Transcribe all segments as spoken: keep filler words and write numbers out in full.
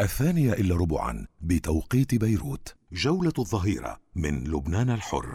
الثانية إلا ربعا بتوقيت بيروت. جولة الظهيرة من لبنان الحر.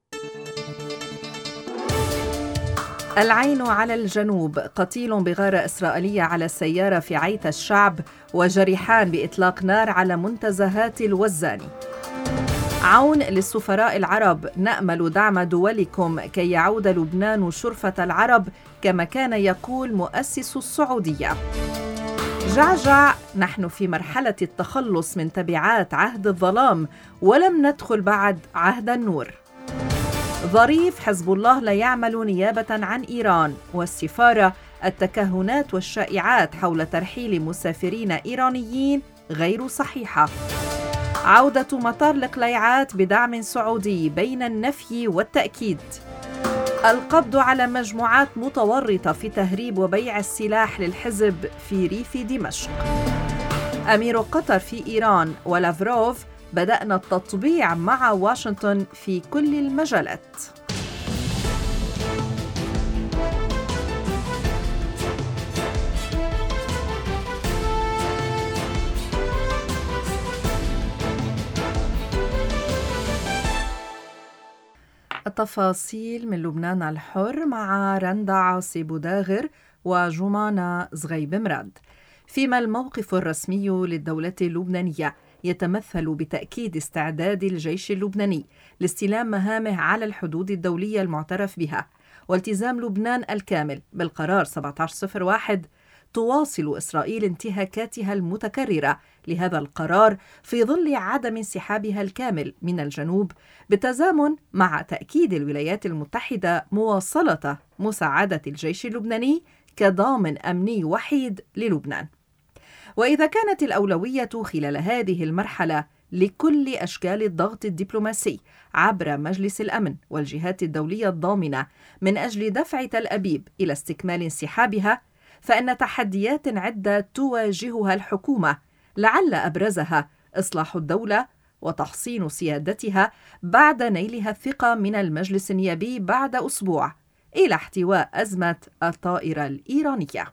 العين على الجنوب. قتيل بغارة إسرائيلية على السيارة في عيت الشعب، وجريحان بإطلاق نار على منتزهات الوزاني. عون للسفراء العرب. نأمل دعم دولكم كي يعود لبنان شرفة العرب كما كان يقول مؤسس السعودية. جعجع. نحن في مرحلة التخلص من تبعات عهد الظلام ولم ندخل بعد عهد النور. ظريف. حزب الله لا يعمل نيابة عن إيران. والسفارة. التكهنات والشائعات حول ترحيل مسافرين إيرانيين غير صحيحة. عودة مطار القليعات بدعم سعودي بين النفي والتأكيد. القبض على مجموعات متورطة في تهريب وبيع السلاح للحزب في ريف دمشق. أمير قطر في إيران ولافروف. بدأنا التطبيع مع واشنطن في كل المجالات. التفاصيل من لبنان الحر مع رندا عاصي بوداغر وجمانة زغيب مراد. فيما الموقف الرسمي للدولة اللبنانية يتمثل بتأكيد استعداد الجيش اللبناني لاستلام مهامه على الحدود الدولية المعترف بها، والتزام لبنان الكامل بالقرار سبعة عشر صفر واحد. تواصل إسرائيل انتهاكاتها المتكررة لهذا القرار في ظل عدم انسحابها الكامل من الجنوب، بالتزامن مع تأكيد الولايات المتحدة مواصلة مساعدة الجيش اللبناني كضامن أمني وحيد للبنان. وإذا كانت الأولوية خلال هذه المرحلة لكل أشكال الضغط الدبلوماسي عبر مجلس الأمن والجهات الدولية الضامنة من أجل دفع تل أبيب إلى استكمال انسحابها، فإن تحديات عدة تواجهها الحكومة، لعل أبرزها إصلاح الدولة وتحصين سيادتها بعد نيلها الثقة من المجلس النيابي بعد أسبوع، إلى احتواء أزمة الطائرة الإيرانية.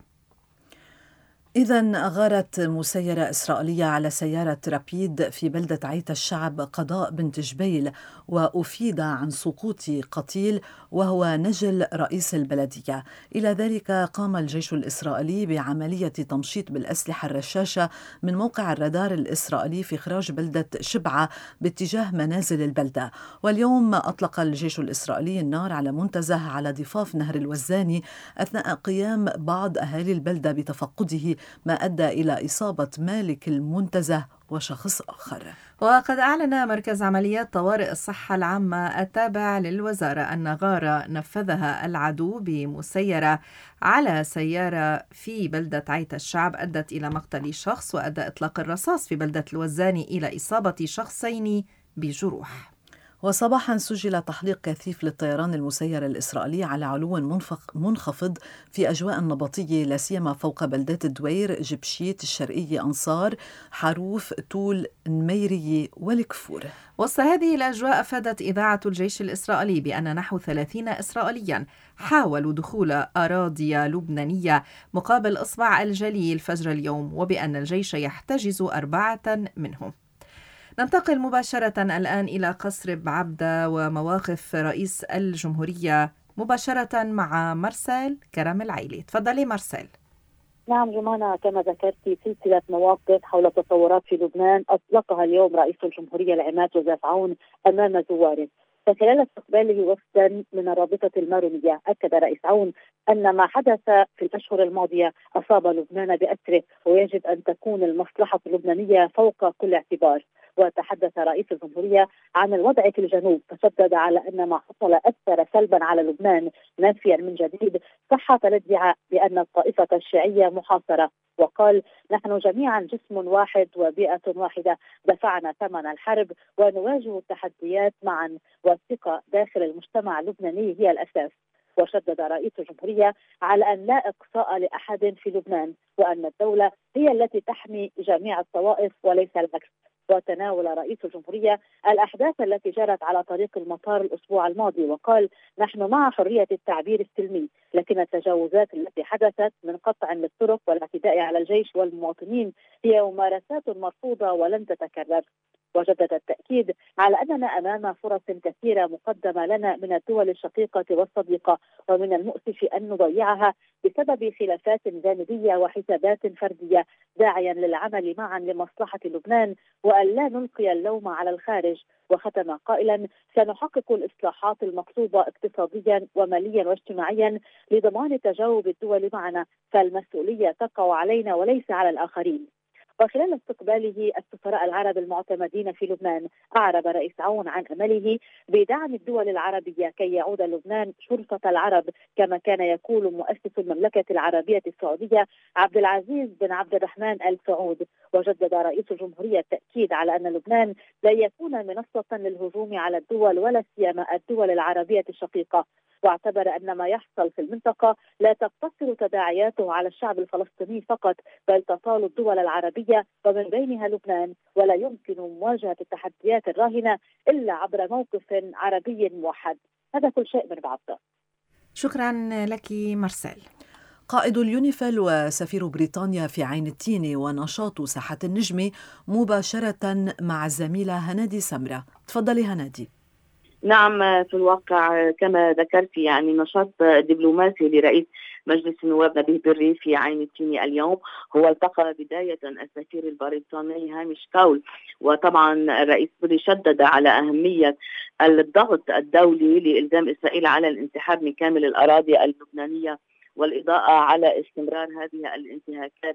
إذن غارت مسيرة إسرائيلية على سيارة رابيد في بلدة عيت الشعب قضاء بنت جبيل، وأفيد عن سقوط قتيل وهو نجل رئيس البلدية. إلى ذلك قام الجيش الإسرائيلي بعملية تمشيط بالأسلحة الرشاشة من موقع الرادار الإسرائيلي في إخراج بلدة شبعة باتجاه منازل البلدة. واليوم أطلق الجيش الإسرائيلي النار على منتزه على ضفاف نهر الوزاني أثناء قيام بعض أهالي البلدة بتفقده، ما أدى إلى إصابة مالك المنتزه وشخص آخر. وقد أعلن مركز عمليات طوارئ الصحة العامة التابع للوزارة أن غارة نفذها العدو بمسيرة على سيارة في بلدة عيت الشعب أدت إلى مقتل شخص، وأدى إطلاق الرصاص في بلدة الوزاني إلى إصابة شخصين بجروح. وصباحا سجل تحليق كثيف للطيران المسير الإسرائيلي على علو منخفض في أجواء نبطية، لا سيما فوق بلدات الدوير، جبشيت، الشرقية، أنصار، حروف، تول، نميرية والكفور. وسط هذه الأجواء أفادت إذاعة الجيش الإسرائيلي بأن نحو ثلاثين إسرائيليا حاولوا دخول أراضي لبنانية مقابل إصبع الجليل فجر اليوم، وبأن الجيش يحتجز أربعة منهم. ننتقل مباشرة الآن إلى قصر بعبدة ومواقف رئيس الجمهورية مباشرة مع مرسال كرم العيلي. تفضلي مرسال. نعم جمانة، كما ذكرتي سلسلة مواقف حول التطورات في لبنان أطلقها اليوم رئيس الجمهورية العماد جوزيف عون أمام زواره. فخلال استقباله وفدا من الرابطة المارونية، أكد رئيس عون أن ما حدث في الأشهر الماضية أصاب لبنان بأسره، ويجب أن تكون المصلحة اللبنانية فوق كل اعتبار. وتحدث رئيس الجمهورية عن الوضع في الجنوب، فشدد على أن ما حصل أثر سلبا على لبنان، نافيا من جديد صحة الادعاء بأن الطائفة الشيعية محاصرة. وقال: نحن جميعا جسم واحد وبيئة واحدة، دفعنا ثمن الحرب ونواجه التحديات معا، والثقة داخل المجتمع اللبناني هي الأساس. وشدد رئيس الجمهورية على أن لا إقصاء لأحد في لبنان، وأن الدولة هي التي تحمي جميع الطوائف وليس العكس. وتناول رئيس الجمهورية الأحداث التي جرت على طريق المطار الأسبوع الماضي، وقال: نحن مع حرية التعبير السلمي، لكن التجاوزات التي حدثت من قطع للطرق والاعتداء على الجيش والمواطنين هي ممارسات مرفوضة ولن تتكرر. وجدد التأكيد على أننا أمام فرص كثيرة مقدمة لنا من الدول الشقيقة والصديقة، ومن المؤسف أن نضيعها بسبب خلافات جانبية وحسابات فردية، داعيا للعمل معا لمصلحة لبنان وأن لا نلقي اللوم على الخارج. وختم قائلا: سنحقق الإصلاحات المطلوبة اقتصاديا وماليا واجتماعيا لضمان تجاوب الدول معنا، فالمسؤولية تقع علينا وليس على الآخرين. وخلال استقباله السفراء العرب المعتمدين في لبنان، أعرب رئيس عون عن أمله بدعم الدول العربية كي يعود لبنان شرفة العرب، كما كان يقول مؤسس المملكة العربية السعودية عبد العزيز بن عبد الرحمن آل سعود. وجدد رئيس الجمهورية التأكيد على أن لبنان لا يكون منصة للهجوم على الدول ولا سيما الدول العربية الشقيقة، واعتبر أن ما يحصل في المنطقة لا تقتصر تداعياته على الشعب الفلسطيني فقط، بل تطال الدول العربية ومن بينها لبنان، ولا يمكن مواجهة التحديات الراهنة إلا عبر موقف عربي موحد. هذا كل شيء من بعض. شكرا لك مرسال. قائد اليونيفيل وسفير بريطانيا في عين التين ونشاط ساحة النجم مباشرة مع الزميلة هنادي سمرة. تفضلي هنادي. نعم، في الواقع كما ذكرت يعني نشاط دبلوماسي لرئيس مجلس النواب نبيه بري في عين التين اليوم. هو التقى بداية السفير البريطاني هامش كول، وطبعا الرئيس بري شدد على أهمية الضغط الدولي لإلزام إسرائيل على الانسحاب من كامل الأراضي اللبنانية والإضاءة على استمرار هذه الانتهاكات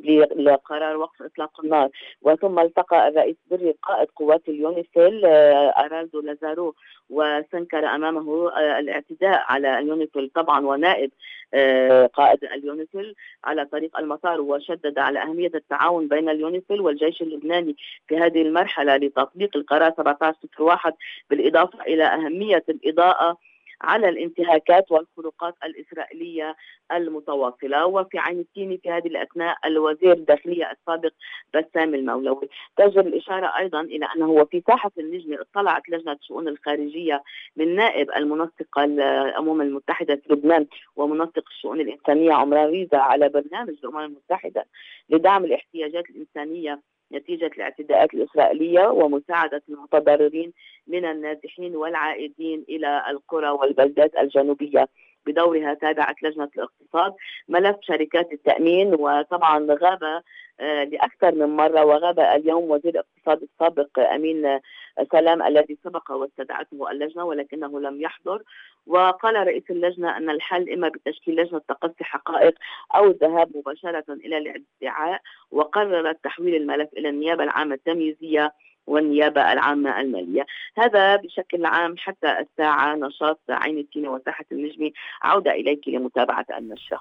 لقرار وقف إطلاق النار. وثم التقى الرئيس بري قائد قوات اليونيفيل أرالدو لازارو، وسنكر أمامه الاعتداء على اليونيفيل طبعا ونائب قائد اليونيفيل على طريق المطار، وشدد على أهمية التعاون بين اليونيفيل والجيش اللبناني في هذه المرحلة لتطبيق القرار سبعة عشر صفر واحد، بالإضافة إلى أهمية الإضاءة على الانتهاكات والخروقات الإسرائيلية المتواصلة. وفي عين التين في هذه الأثناء الوزير الداخلية السابق بسام المولوي. تجر الإشارة أيضا إلى أنه وفي ساحة النجم اطلعت لجنة الشؤون الخارجية من نائب المنسق الأمم المتحدة في لبنان ومنسق الشؤون الإنسانية عمران ريزا على برنامج الأمم المتحدة لدعم الاحتياجات الإنسانية نتيجة الاعتداءات الإسرائيلية ومساعدة المتضررين من النازحين والعائدين إلى القرى والبلدات الجنوبية. بدورها تابعت لجنة الاقتصاد ملف شركات التأمين، وطبعا غاب لأكثر من مرة، وغاب اليوم وزير الاقتصاد السابق أمين سلام الذي سبق واستدعته اللجنة ولكنه لم يحضر. وقال رئيس اللجنة أن الحل إما بتشكيل لجنة تقصي حقائق أو الذهاب مباشرة إلى الادعاء، وقررت تحويل الملف إلى النيابة العامة التمييزية والنيابة العامة المالية. هذا بشكل عام حتى الساعة نشاط عين التين وساحة النجم. عودة إليك لمتابعة النشرة.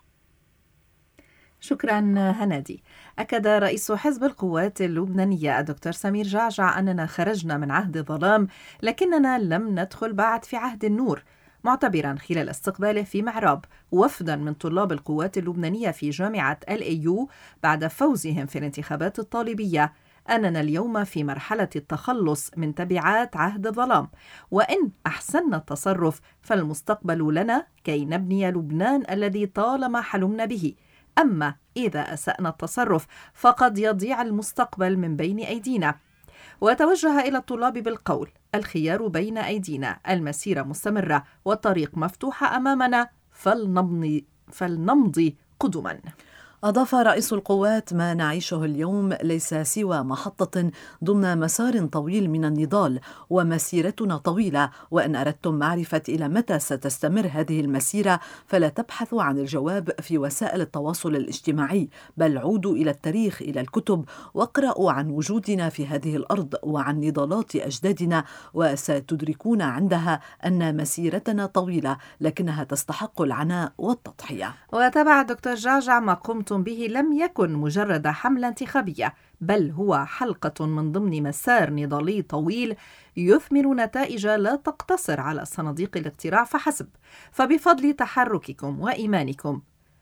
شكرا هنادي. أكد رئيس حزب القوات اللبنانية الدكتور سمير جعجع أننا خرجنا من عهد الظلام لكننا لم ندخل بعد في عهد النور، معتبرا خلال استقباله في معراب وفدا من طلاب القوات اللبنانية في جامعة الأيو بعد فوزهم في الانتخابات الطالبية أننا اليوم في مرحلة التخلص من تبعات عهد الظلام، وإن أحسننا التصرف فالمستقبل لنا كي نبني لبنان الذي طالما حلمنا به، أما إذا أسأنا التصرف فقد يضيع المستقبل من بين أيدينا. وتوجه إلى الطلاب بالقول: الخيار بين أيدينا، المسيرة مستمرة والطريق مفتوحة أمامنا، فلنمضي, فلنمضي قدما. أضاف رئيس القوات: ما نعيشه اليوم ليس سوى محطة ضمن مسار طويل من النضال، ومسيرتنا طويلة، وإن أردتم معرفة إلى متى ستستمر هذه المسيرة فلا تبحثوا عن الجواب في وسائل التواصل الاجتماعي، بل عودوا إلى التاريخ، إلى الكتب، واقرأوا عن وجودنا في هذه الأرض وعن نضالات أجدادنا، وستدركون عندها أن مسيرتنا طويلة لكنها تستحق العناء والتضحية. وتابع الدكتور جعجع: ما قمت به لم يكن مجرد حملة انتخابية، بل هو حلقة من ضمن مسار نضالي طويل يثمر نتائج لا تقتصر على صناديق الاقتراع فحسب، فبفضل تحرككم وإيمانكم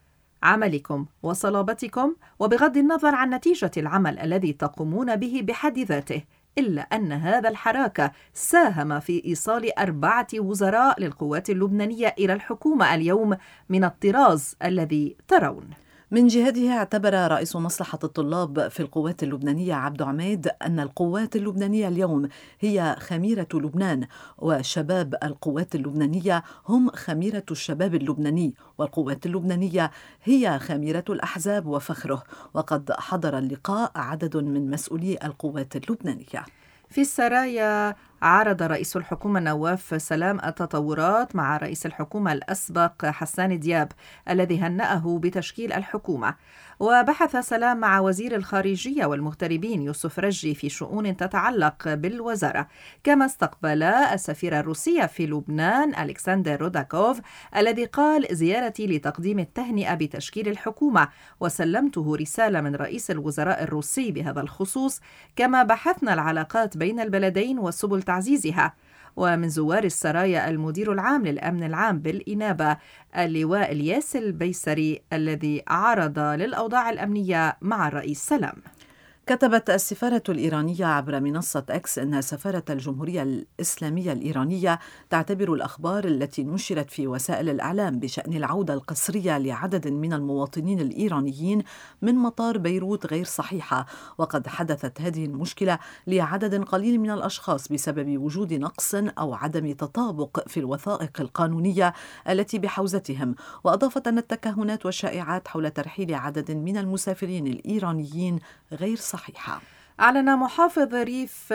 عملكم وصلابتكم، وبغض النظر عن نتيجة العمل الذي تقومون به بحد ذاته، إلا أن هذا الحراك ساهم في إيصال أربعة وزراء للقوات اللبنانية إلى الحكومة اليوم من الطراز الذي ترون. من جهته اعتبر رئيس مصلحة الطلاب في القوات اللبنانية عبد عميد أن القوات اللبنانية اليوم هي خميرة لبنان، وشباب القوات اللبنانية هم خميرة الشباب اللبناني، والقوات اللبنانية هي خميرة الأحزاب وفخره. وقد حضر اللقاء عدد من مسؤولي القوات اللبنانية. في السرايا عرض رئيس الحكومة نواف سلام التطورات مع رئيس الحكومة الأسبق حسان دياب الذي هنأه بتشكيل الحكومة، وبحث سلام مع وزير الخارجية والمغتربين يوسف رجي في شؤون تتعلق بالوزارة، كما استقبل السفير الروسي في لبنان ألكسندر روداكوف الذي قال زيارتي لتقديم التهنئة بتشكيل الحكومة، وسلمته رسالة من رئيس الوزراء الروسي بهذا الخصوص، كما بحثنا العلاقات بين البلدين وسبل تعزيزها. ومن زوار السرايا المدير العام للأمن العام بالإنابة اللواء الياس البيسري الذي عرض للأوضاع الأمنية مع الرئيس سلام. كتبت السفارة الإيرانية عبر منصة إكس أن سفارة الجمهورية الإسلامية الإيرانية تعتبر الأخبار التي نشرت في وسائل الإعلام بشأن العودة القسرية لعدد من المواطنين الإيرانيين من مطار بيروت غير صحيحة، وقد حدثت هذه المشكلة لعدد قليل من الأشخاص بسبب وجود نقص أو عدم تطابق في الوثائق القانونية التي بحوزتهم. وأضافت أن التكهنات والشائعات حول ترحيل عدد من المسافرين الإيرانيين غير صحيحة. صحيحة. أعلن محافظ ريف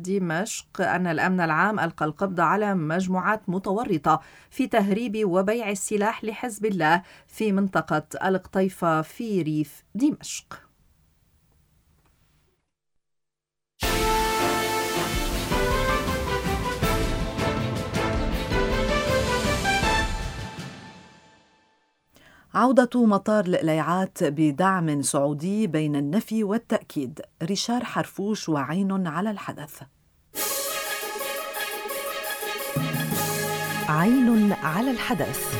دمشق أن الأمن العام ألقى القبض على مجموعات متورطة في تهريب وبيع السلاح لحزب الله في منطقة القطيفة في ريف دمشق. عودة مطار القليعات بدعم سعودي بين النفي والتأكيد. ريشار حرفوش وعين على الحدث. عين على الحدث.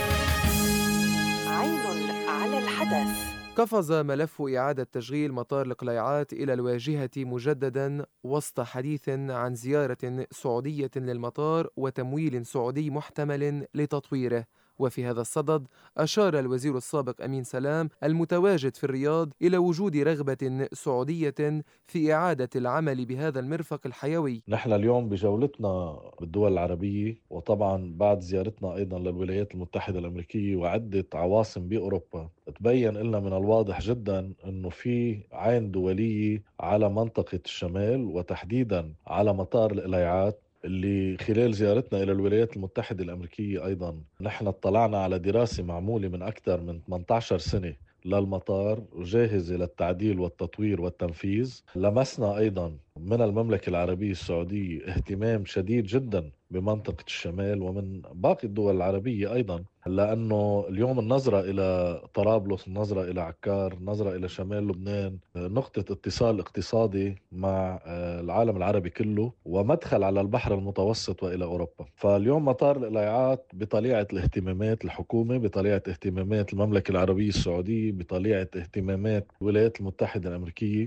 عين على الحدث. قفز ملف إعادة تشغيل مطار القليعات إلى الواجهة مجددا وسط حديث عن زيارة سعودية للمطار وتمويل سعودي محتمل لتطويره. وفي هذا الصدد أشار الوزير السابق أمين سلام المتواجد في الرياض إلى وجود رغبة سعودية في إعادة العمل بهذا المرفق الحيوي. نحن اليوم بجولتنا بالدول العربية، وطبعا بعد زيارتنا أيضا للولايات المتحدة الأمريكية وعدة عواصم بأوروبا، تبين لنا من الواضح جدا أنه في عين دولية على منطقة الشمال وتحديدا على مطار القليعات، اللي خلال زيارتنا إلى الولايات المتحدة الأمريكية أيضا نحن اطلعنا على دراسة معمولة من أكثر من ثمانية عشر سنة للمطار وجاهزة للتعديل والتطوير والتنفيذ. لمسنا أيضا من المملكة العربية السعودية اهتمام شديد جدا بمنطقة الشمال ومن باقي الدول العربية أيضا، لأنه اليوم النظرة إلى طرابلس، النظرة إلى عكار، النظرة إلى شمال لبنان نقطة اتصال اقتصادي مع العالم العربي كله ومدخل على البحر المتوسط وإلى أوروبا. فاليوم مطار القليعات بطليعة الاهتمامات الحكومة، بطليعة اهتمامات المملكة العربية السعودية، بطليعة اهتمامات الولايات المتحدة الأمريكية،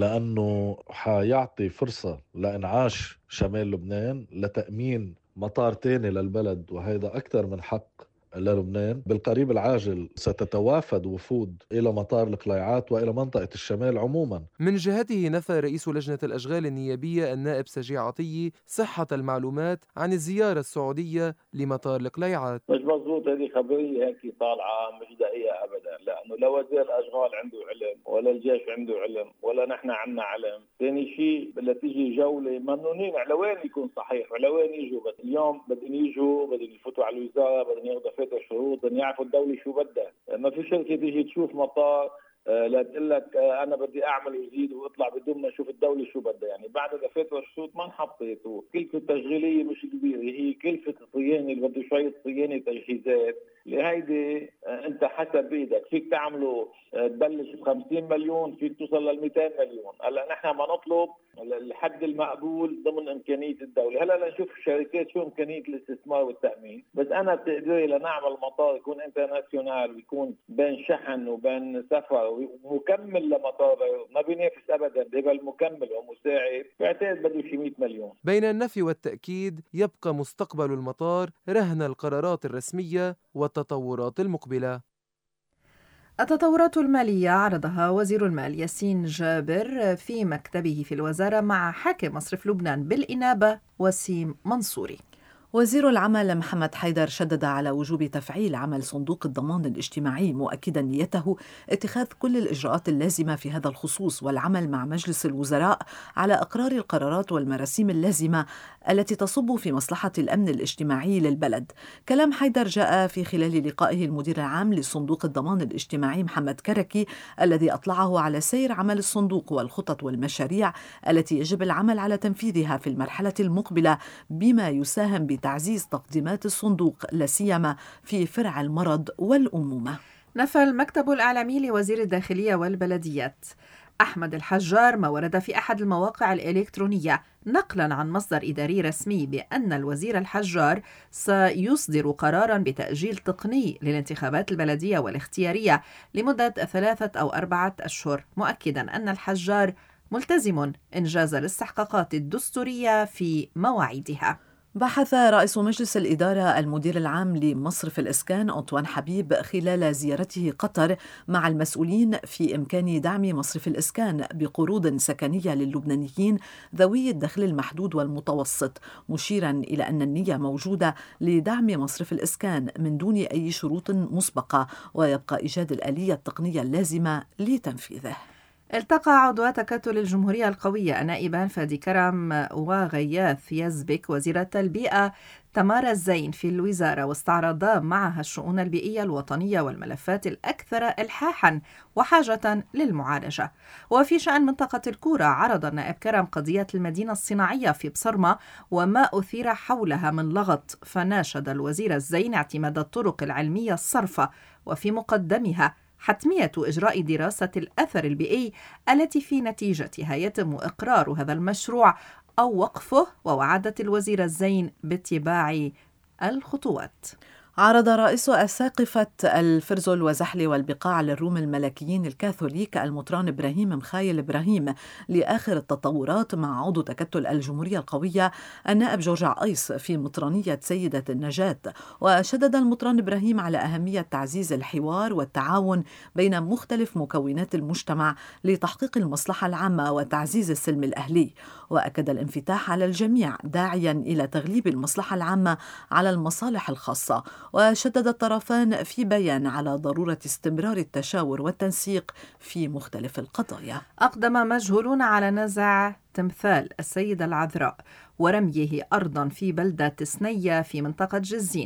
لأنه حيعطي فرصة لإنعاش شمال لبنان، لتأمين مطار تاني للبلد، وهذا أكثر من حق للبنان. بالقريب العاجل ستتوافد وفود إلى مطار القليعات وإلى منطقة الشمال عموما. من جهته نفى رئيس لجنة الأشغال النيابية النائب سجيع عطية صحة المعلومات عن الزيارة السعودية لمطار القليعات. مش مضبوط، هذه خبرية هيك طالعة مش دقيقة أبدا، لأنه لا وزير الأشغال عنده علم ولا الجيش عنده علم ولا نحن عنا علم. ثاني شيء بدها تيجي جولة ممنونين على وين يكون صحيح وعلى وين يجوا، بس اليوم بدهم يجوا، بدهم يفوتوا على الوزارة، بدهم ياخذوا فترة شروط، بدهم يعرفوا الدولة شو بدها. ما في شركة تيجي تشوف مطار آه لا تقول لك آه انا بدي اعمل وزيد واطلع بدون ما اشوف الدوله شو بدها. يعني بعد دفعت والشروط ما انحطت، وكلفه تشغيليه مش كبيره، هي كلفه الصيانه اللي بده شويه صيانه تجهيزات اللي هيدي آه انت حسب بايدك، فيك تعمله آه تبلش ب خمسين مليون، فيك توصل لل مئتين مليون. هلا نحن ما نطلب الحد المقبول ضمن إمكانية الدولة. هلا لنشوف الشركات شو إمكانية الاستثمار والتأمين، بس أنا بتقدري لنعمل مطار يكون انترناسيونال ويكون بين شحن وبين سفر ومكمل لمطار بيروت، ما بينافس أبدا، يبقى المكمل ومساعد، بعتقد بده شي مئة مليون. بين النفي والتأكيد يبقى مستقبل المطار رهن القرارات الرسمية والتطورات المقبلة. التطورات المالية عرضها وزير المال ياسين جابر في مكتبه في الوزارة مع حاكم مصرف لبنان بالإنابة وسيم منصوري. وزير العمل محمد حيدر شدد على وجوب تفعيل عمل صندوق الضمان الاجتماعي، مؤكدا نيته اتخاذ كل الإجراءات اللازمة في هذا الخصوص والعمل مع مجلس الوزراء على إقرار القرارات والمراسيم اللازمة التي تصب في مصلحة الأمن الاجتماعي للبلد. كلام حيدر جاء في خلال لقائه المدير العام لصندوق الضمان الاجتماعي محمد كركي، الذي أطلعه على سير عمل الصندوق والخطط والمشاريع التي يجب العمل على تنفيذها في المرحلة المقبلة، بما يساهم بتعزيز تقديمات الصندوق لا سيما في فرع المرض والأمومة. نفى المكتب الإعلامي لوزير الداخلية والبلديات أحمد الحجار ما ورد في أحد المواقع الإلكترونية نقلا عن مصدر إداري رسمي بأن الوزير الحجار سيصدر قرارا بتأجيل تقني للانتخابات البلدية والاختيارية لمدة ثلاثة أو أربعة أشهر، مؤكدا أن الحجار ملتزم إنجاز الاستحقاقات الدستورية في مواعيدها. بحث رئيس مجلس الإدارة المدير العام لمصرف الإسكان أنطوان حبيب خلال زيارته قطر مع المسؤولين في إمكان دعم مصرف الإسكان بقروض سكنية للبنانيين ذوي الدخل المحدود والمتوسط، مشيرا إلى أن النية موجودة لدعم مصرف الإسكان من دون أي شروط مسبقة، ويبقى إيجاد الآلية التقنية اللازمة لتنفيذه. التقى عضو تكتل الجمهورية القوية النائبان فادي كرم وغياث يزبك وزيرة البيئة تمارا الزين في الوزارة، واستعرضا معها الشؤون البيئية الوطنية والملفات الأكثر إلحاحا وحاجة للمعالجة. وفي شأن منطقة الكورة عرض النائب كرم قضية المدينة الصناعية في بصرمة وما أثير حولها من لغط، فناشد الوزير الزين اعتماد الطرق العلمية الصرفة وفي مقدمها حتمية إجراء دراسة الأثر البيئي التي في نتيجتها يتم إقرار هذا المشروع أو وقفه، ووعدت الوزير الزين باتباع الخطوات. عرض رئيس أساقفة الفرزل وزحل والبقاع للروم الملكيين الكاثوليك المطران إبراهيم مخايل إبراهيم لآخر التطورات مع عضو تكتل الجمهورية القوية النائب جورج عقيس في مطرانية سيدة النجاة، وشدد المطران إبراهيم على أهمية تعزيز الحوار والتعاون بين مختلف مكونات المجتمع لتحقيق المصلحة العامة وتعزيز السلم الأهلي، وأكد الانفتاح على الجميع داعيا إلى تغليب المصلحة العامة على المصالح الخاصة. وشدد الطرفان في بيان على ضرورة استمرار التشاور والتنسيق في مختلف القضايا. أقدم مجهولون على نزع تمثال السيدة العذراء ورميه أرضا في بلدة سنية في منطقة جزين،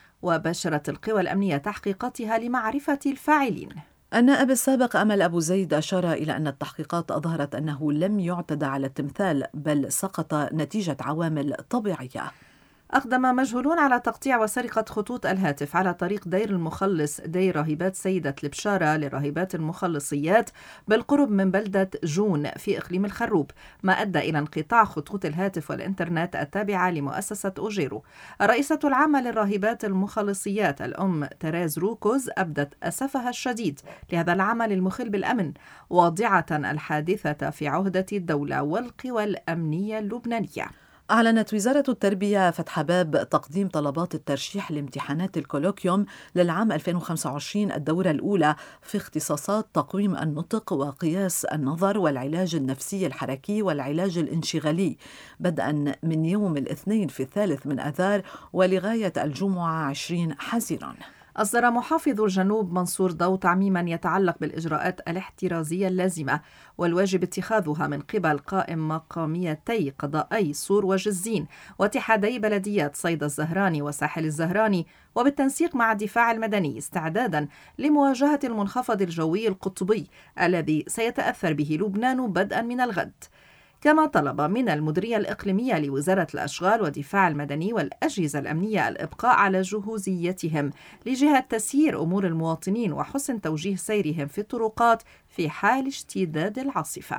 وبشرت القوى الأمنية تحقيقاتها لمعرفة الفاعلين. النائب السابق أمل أبو زيد أشار إلى أن التحقيقات أظهرت أنه لم يعتدى على التمثال بل سقط نتيجة عوامل طبيعية. أقدم مجهولون على تقطيع وسرقة خطوط الهاتف على طريق دير المخلص دير راهبات سيدة البشارة لراهبات المخلصيات بالقرب من بلدة جون في إقليم الخروب، ما أدى إلى انقطاع خطوط الهاتف والإنترنت التابعة لمؤسسة أوجيرو. الرئيسة العامة للراهبات المخلصيات الأم تراز روكوز أبدت أسفها الشديد لهذا العمل المخل بالأمن، واضعة الحادثة في عهدة الدولة والقوى الأمنية اللبنانية. أعلنت وزارة التربية فتح باب تقديم طلبات الترشيح لامتحانات الكولوكيوم للعام ألفين وخمسة وعشرين الدورة الأولى في اختصاصات تقويم النطق وقياس النظر والعلاج النفسي الحركي والعلاج الانشغالي، بدءا من يوم الاثنين في الثالث من آذار ولغاية الجمعة عشرين حزيران. أصدر محافظ الجنوب منصور ضو تعميما يتعلق بالإجراءات الاحترازية اللازمة والواجب اتخاذها من قبل قائم مقاميتي قضائي صور وجزين واتحادي بلديات صيدا الزهراني وساحل الزهراني، وبالتنسيق مع الدفاع المدني استعدادا لمواجهة المنخفض الجوي القطبي الذي سيتأثر به لبنان بدءا من الغد. كما طلب من المديرية الإقليمية لوزارة الأشغال والدفاع المدني والأجهزة الأمنية الإبقاء على جهوزيتهم لجهة تسيير أمور المواطنين وحسن توجيه سيرهم في الطرقات في حال اشتداد العاصفة.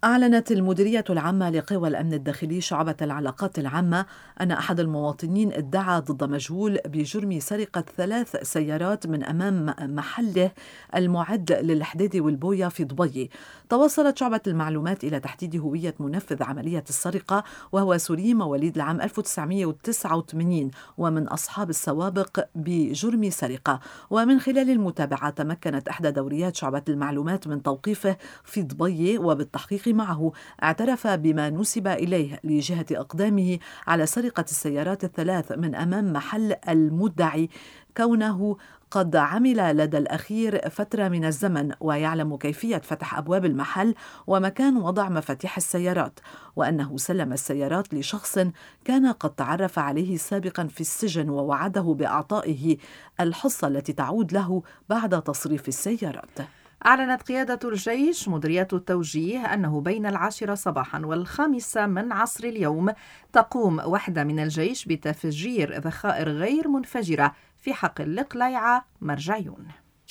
أعلنت المديرية العامة لقوى الأمن الداخلي شعبة العلاقات العامة أن أحد المواطنين ادعى ضد مجهول بجرم سرقة ثلاث سيارات من أمام محله المعد للحديد والبويا في دبي. تواصلت شعبة المعلومات إلى تحديد هوية منفذ عملية السرقة، وهو سوري مواليد العام ألف وتسعمائة وتسعة وثمانين ومن أصحاب السوابق بجرم سرقة. ومن خلال المتابعة تمكنت إحدى دوريات شعبة المعلومات من توقيفه في دبي، وبالتحقيق معه اعترف بما نسب إليه لجهة أقدامه على سرقة السيارات الثلاث من أمام محل المدعي، كونه قد عمل لدى الأخير فترة من الزمن ويعلم كيفية فتح أبواب المحل ومكان وضع مفاتيح السيارات، وأنه سلم السيارات لشخص كان قد تعرف عليه سابقا في السجن ووعده بإعطائه الحصة التي تعود له بعد تصريف السيارات. أعلنت قيادة الجيش مديرية التوجيه أنه بين العاشرة صباحا والخامسة من عصر اليوم تقوم وحدة من الجيش بتفجير ذخائر غير منفجرة في حقل القليعة مرجعيون.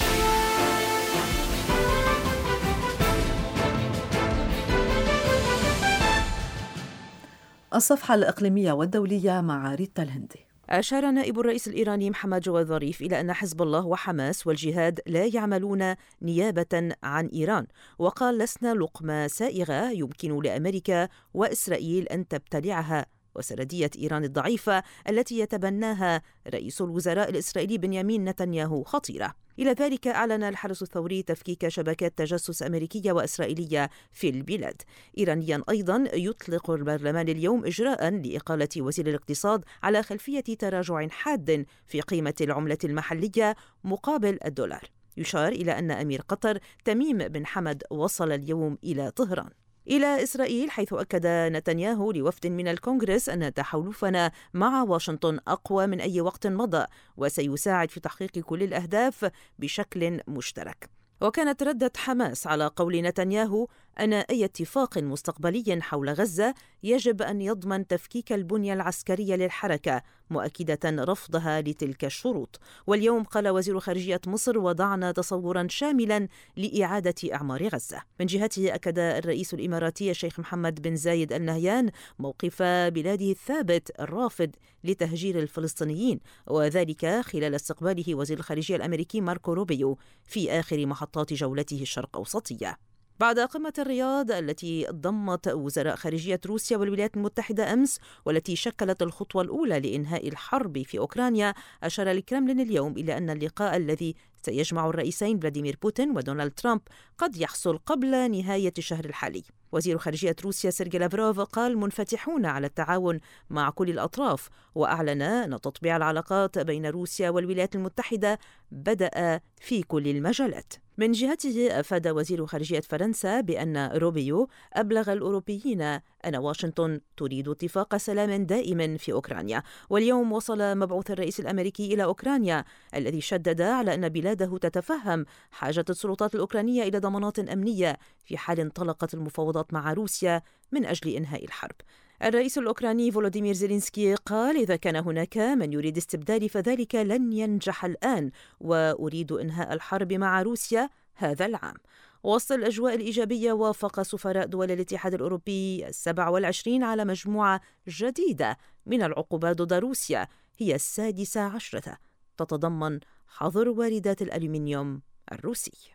الصفحة الإقليمية والدولية مع ريتا الهندي. أشار نائب الرئيس الإيراني محمد جواد ظريف إلى أن حزب الله وحماس والجهاد لا يعملون نيابة عن إيران، وقال: لسنا لقمة سائغة يمكن لأمريكا وإسرائيل أن تبتلعها، وسردية إيران الضعيفة التي يتبناها رئيس الوزراء الإسرائيلي بنيامين نتنياهو خطيرة. إلى ذلك أعلن الحرس الثوري تفكيك شبكات تجسس أمريكية وإسرائيلية في البلاد. إيرانيا أيضا يطلق البرلمان اليوم إجراء لإقالة وزير الاقتصاد على خلفية تراجع حاد في قيمة العملة المحلية مقابل الدولار. يشار إلى أن أمير قطر تميم بن حمد وصل اليوم إلى طهران. إلى إسرائيل، حيث أكد نتنياهو لوفد من الكونغرس أن تحالفنا مع واشنطن أقوى من أي وقت مضى وسيساعد في تحقيق كل الأهداف بشكل مشترك. وكانت ردة حماس على قول نتنياهو أن أي اتفاق مستقبلي حول غزة يجب أن يضمن تفكيك البنية العسكرية للحركة، مؤكدة رفضها لتلك الشروط. واليوم قال وزير خارجية مصر: وضعنا تصورا شاملا لإعادة إعمار غزة. من جهته أكد الرئيس الإماراتي الشيخ محمد بن زايد آل نهيان موقف بلاده الثابت الرافض لتهجير الفلسطينيين، وذلك خلال استقباله وزير الخارجية الأمريكي ماركو روبيو في آخر محطات جولته الشرق أوسطية. بعد قمة الرياض التي ضمت وزراء خارجية روسيا والولايات المتحدة أمس، والتي شكلت الخطوة الأولى لإنهاء الحرب في أوكرانيا، أشار الكرملين اليوم إلى أن اللقاء الذي سيجمع الرئيسين فلاديمير بوتين ودونالد ترامب قد يحصل قبل نهاية الشهر الحالي. وزير خارجية روسيا سيرجي لافروف قال: منفتحون على التعاون مع كل الأطراف، وأعلن أن تطبيع العلاقات بين روسيا والولايات المتحدة بدأ في كل المجالات. من جهته أفاد وزير خارجية فرنسا بأن روبيو أبلغ الأوروبيين أن واشنطن تريد اتفاق سلام دائم في أوكرانيا. واليوم وصل مبعوث الرئيس الأمريكي إلى أوكرانيا الذي شدد على أن بلاده تتفهم حاجة السلطات الأوكرانية إلى ضمانات أمنية في حال انطلقت المفاوضات مع روسيا من أجل إنهاء الحرب. الرئيس الأوكراني فولوديمير زيلينسكي قال: إذا كان هناك من يريد استبدالي فذلك لن ينجح الآن، وأريد إنهاء الحرب مع روسيا هذا العام. وسط الأجواء الإيجابية، وافق سفراء دول الاتحاد الأوروبي السبع والعشرين على مجموعة جديدة من العقوبات ضد روسيا، هي السادسة عشرة، تتضمن حظر واردات الألومنيوم الروسي.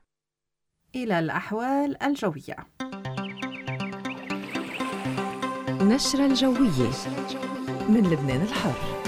إلى الأحوال الجوية. نشرة الجوية من لبنان الحر.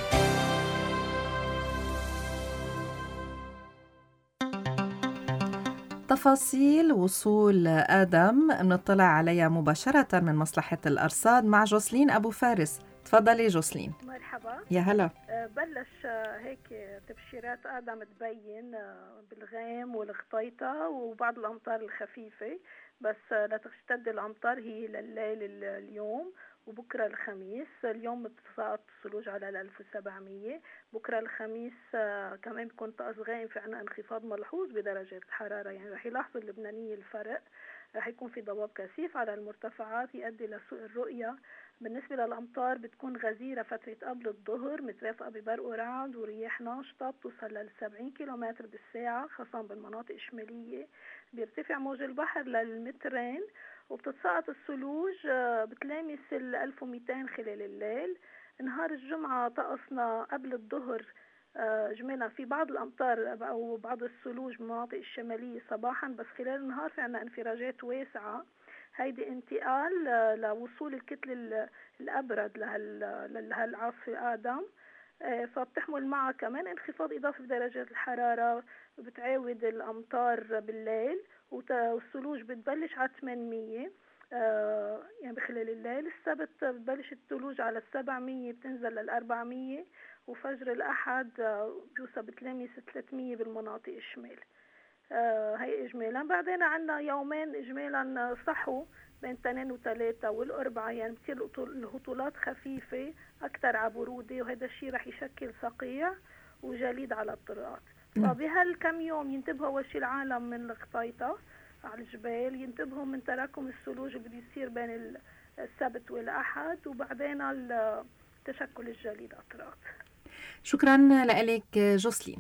تفاصيل وصول آدم نطلع عليها مباشرة من مصلحة الأرصاد مع جوسلين أبو فارس. تفضلي جوسلين. مرحبا. يا هلا. بلش هيك تبشيرات آدم تبين بالغيم والغطيطة وبعض الأمطار الخفيفة، بس لا تشتد الأمطار هي لليل اليوم وبكرة الخميس. اليوم بتساقط الثلوج على ألف وسبعمية، بكرة الخميس كمان بيكون طقس غائم، في عنا انخفاض ملحوظ بدرجة الحرارة، يعني رح يلاحظوا اللبنانية الفرق. رح يكون في ضباب كثيف على المرتفعات يؤدي لسوء الرؤية. بالنسبة للأمطار بتكون غزيرة فترة قبل الظهر مترافقة ببرق ورعد ورياح ناشطة بتوصل لل سبعين كيلومتر بالساعة، خاصة بالمناطق الشمالية. بيرتفع موج البحر للمترين، وبتتساقط الثلوج بتلامس ال ألف ومئتين خلال الليل. نهار الجمعة طقسنا قبل الظهر جميلة في بعض الأمطار أو بعض الثلوج بالمناطق الشمالية صباحا، بس خلال النهار في عنا انفراجات واسعة. هيدي انتقال لوصول الكتل الأبرد لهالعاصفة آدم، فبتحمل معها كمان انخفاض إضافي في درجات الحرارة، بتعاود الأمطار بالليل، والثلوج بتبلش على ثمانمية آه يعني بخلال الليل. السبت بتبلش الثلوج على السبعمية بتنزل للأربعمية، وفجر الأحد آه بيوصل بتلامس ثلاثمية بالمناطق الشمال. آه هي إجمالا. بعدين عنا يومين إجمالا صحوا بين اثنين وثلاثة والأربعة، يعني بتصير الهطولات خفيفة أكثر على برودة، وهذا الشيء رح يشكل صقيع وجليد على الطرقات. فبهالكم يوم ينتبهوا أول شيء العالم من الخطيطة على الجبال، ينتبهوا من تراكم الثلوج اللي بده يصير بين السبت والأحد، وبعدين تشكل الجليد على الطرقات. شكرا لك جوسلين.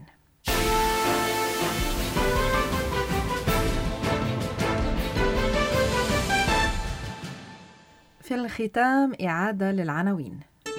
في الختام إعادة للعناوين.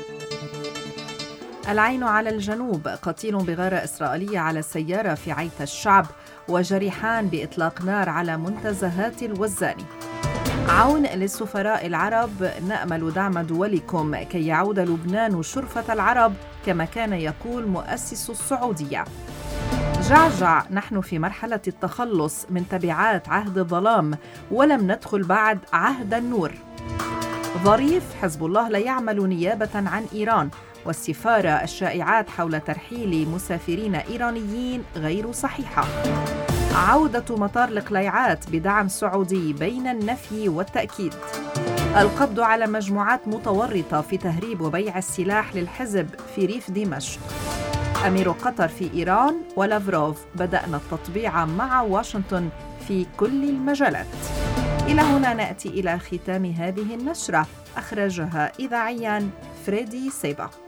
العين على الجنوب، قتيل بغارة إسرائيلية على السيارة في عيت الشعب، وجريحان بإطلاق نار على منتزهات الوزاني. عون للسفراء العرب، نأمل دعم دولكم كي يعود لبنان شرفة العرب كما كان يقول مؤسس السعودية. جعجع، نحن في مرحلة التخلص من تبعات عهد الظلام ولم ندخل بعد عهد النور. ظريف، حزب الله لا يعمل نيابة عن إيران، والسفارة الشائعات حول ترحيل مسافرين إيرانيين غير صحيحة. عودة مطار القليعات بدعم سعودي بين النفي والتأكيد. القبض على مجموعات متورطة في تهريب وبيع السلاح للحزب في ريف دمشق. أمير قطر في إيران ولافروف، بدأنا التطبيع مع واشنطن في كل المجالات. إلى هنا نأتي إلى ختام هذه النشرة، أخرجها إذاعياً فريدي سيبا.